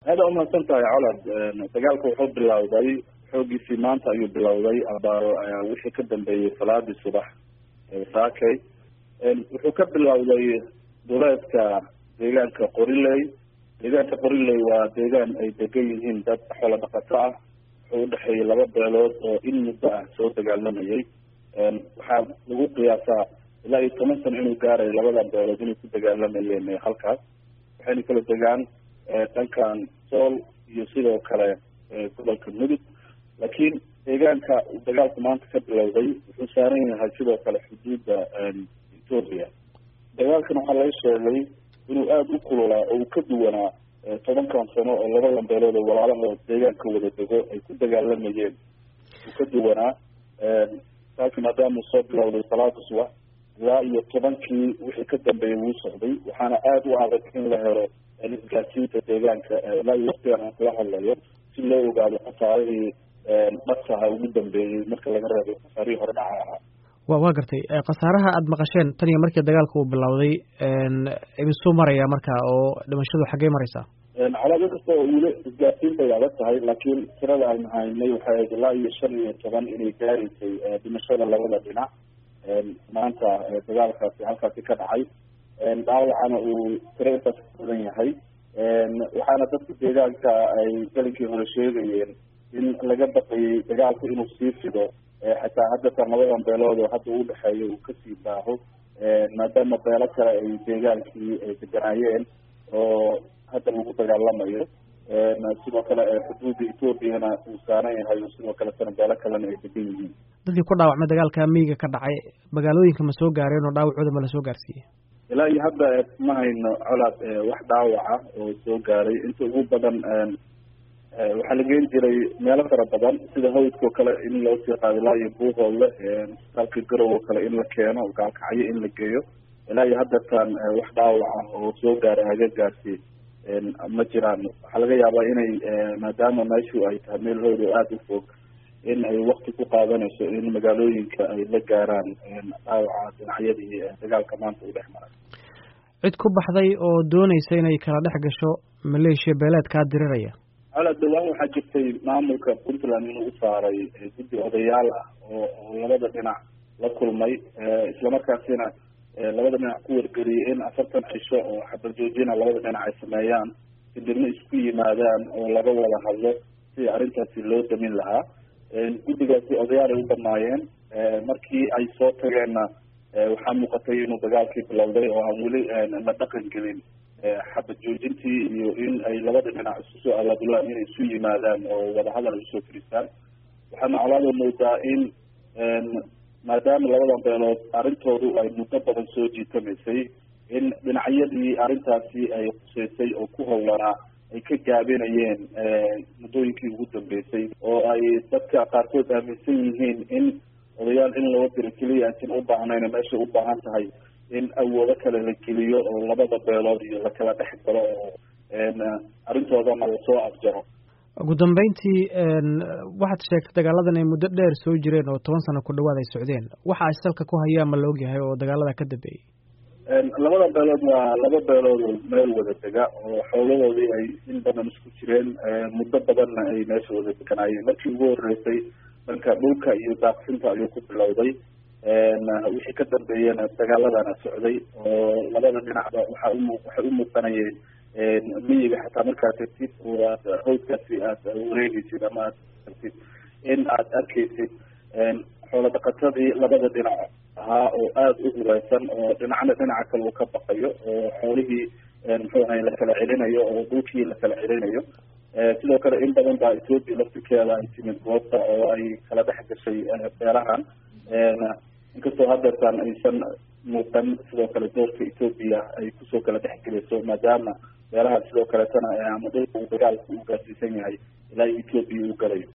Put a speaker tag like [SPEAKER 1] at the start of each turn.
[SPEAKER 1] هذا أمر سنتا على دجالك وحب بالله حوجي في مانتا أيو بالله أبار وش كدم بصلاة الصبح ساكي وحكب بالله دولات كدجال كقريلي دجال كقريلي ودجال أي دجيلين دب حول بقطع حول حي لبض علود إن مدة صوت دجال لما يجي وحاب لو قياسا لا يتمثل إنه قارئ لبض علود إنه دجال لما يجي خلقه وحين كل دجال دنكان sool iyo sidoo kale gobolka mudug laakiin deegaanka dagaalku maanta ka bilowday wuxuu saaran yahay sidoo kale xuduudda Ethiopia dagaalkan waxaa laga sheegay inuu aad u kululaa oo uu ka duwanaa 10 sano oo labada beelood oo walaalaha deegaanka wada dego ay ku dagaalamayeen uu ka duwanaa laakiin maadaama soo bilowday salaada subax ilaa iyo 10kii wixii ka dambeeyay wuu socday waxaana aad u adag in la helo gaasiinta deegaanka ilaa waqtigan aan kula hadlayo si loo ogaado khasaarihii dhaqsaha ugu dambeeyey marka laga reebo khasaarihii hore dhaca ahaa
[SPEAKER 2] waa gartay khasaaraha aada maqasheen tan iyo markii dagaalka uu bilowday imisuu maraya marka oo dhimashadu xaggee maraysaa
[SPEAKER 1] calaamad kasta oo weli isgaarsiinta ay adag tahay laakiin tirada aynu haynay waxay ahayd ilaa iyo 15 inay gaaraysay dhimashada labada dhinac maanta dagaalkaasi halkaasi ka dhacay dhaawacana uu tiradaas ka badan yahay waxaana dadka deegaanka ay galinkii hore sheegayeen in laga baqayay dagaalku inuu sii fido xataa hadda tan labadan beelood oo hadda u dhexeeya uu kasii baaho maadaama beelo kale ay deegaankii ay deganaayeen oo hadda lagu dagaalamayo sidoo kale xuduudda Ethiopiana uu saaran yahay sidoo kale beelo kalena ay degan yihiin
[SPEAKER 2] dadkii ku dhaawacmay dagaalka miyiga ka dhacay magaalooyinka ma soo gaareen oo dhaawacooda ma la soo gaarsiiyey
[SPEAKER 1] ilaa iyo hadda ma hayno colaad wax dhaawaca oo soo gaaray inta ugu badan waxaa la geyn jiray meelo fara badan sida hawdkoo kale in loo sii qaado ilaa iyo buuhoole isbitaalka garow oo kale in la keeno gaalkacyo in la geeyo ilaa iyo haddatan wax dhaawaca oo soo gaaray agagaasi ma jiraan waxaa laga yaabaa inay maadaama meeshu ay tahay meel hawd oo aada u fog in ay wakti ku qaadanayso in magaalooyinka ay la gaaraan dhaawaca dhinacyadii dagaalka maanta u dhex maray
[SPEAKER 2] cid ku baxday oo doonaysa inay kala dhex gasho maleeshiya beeleedkaa diriraya
[SPEAKER 1] ala dhawaan waxaa jirtay maamulka Puntland inuu u saaray guddi odayaal ah oo labada dhinac la kulmay islamarkaasina labada dhinac ku wargeliyay in 40 cisho oo xabad joojina labada dhinac ay sameeyaan kadibna isku yimaadaan oo laga wada hadlo si arrintaasi loo damin lahaa guddigaasi odayaal ay u dhamaayeen markii ay soo tageenna waxaa muuqatay inuu dagaalkii bilowday oo aan weli la dhaqan gelin xabad joojintii iyo in ay labada dhinac isu soo alaabulaan inay isu yimaadaan oo wadahadal ay usoo firistaan waxaana colaado moodaa in maadaama labadan beelood arrintoodu ay muddo badan soo jiitamaysay in dhinacyadii arrintaasi ay quseysay oo ku howlanaa ay ka gaabinayeen muddooyinkii ugu dambeysay oo ay dadka qaarkood aaminsan yihiin in odayaal in loo diro keliya aysan u baahnayna meeshay u baahan tahay in awoodo kale la geliyo oo labada beelood iyo lakala dhex galo oo arrintoodana lasoo afjaro
[SPEAKER 2] ugu dambeyntii waxaad sheegtay dagaaladan ay muddo dheer soo jireen oo 10 sano ku dhawaad ay socdeen waxa ay salka ku hayaan ma la ogyahay oo dagaalada ka dambeeyay
[SPEAKER 1] labada beelood waa laba beelood oo meel wada dega oo xooladoodii ay in badan isku jireen muddo badanna ay meesha wada deganaayeen markii ugu horeysay dhanka dhulka iyo daaqsinta ayuu ku bilowday wixii ka dambeeyana dagaaladana socday oo labada dhinacba waxay u muuqanayeen miyiga xataa markaad tagtid oo aad hawdkaasi aad wareegaysid ama aad tagtid in aad arkaysid xoola dhaqatadii labada dhinac ahaa oo aada u huraysan oo dhinacna dhinaca kale uu ka baqayo oo xoolihii muxuu ahay la kala celinayo oo dhulkii la kala celinayo sidoo kale in badan baa Ethiopia laftirkeeda ay timid goobta oo ay kala dhex gashay beerahan inkastoo haddeertaan aysan muuqan sidoo kale doorka Ethiopia ay kusoo kala dhex gelayso maadaama beeraha sidoo kaletana ama dhulka uu dagaalku u gaarsiisan yahay ilaa Ethiopia uu galayo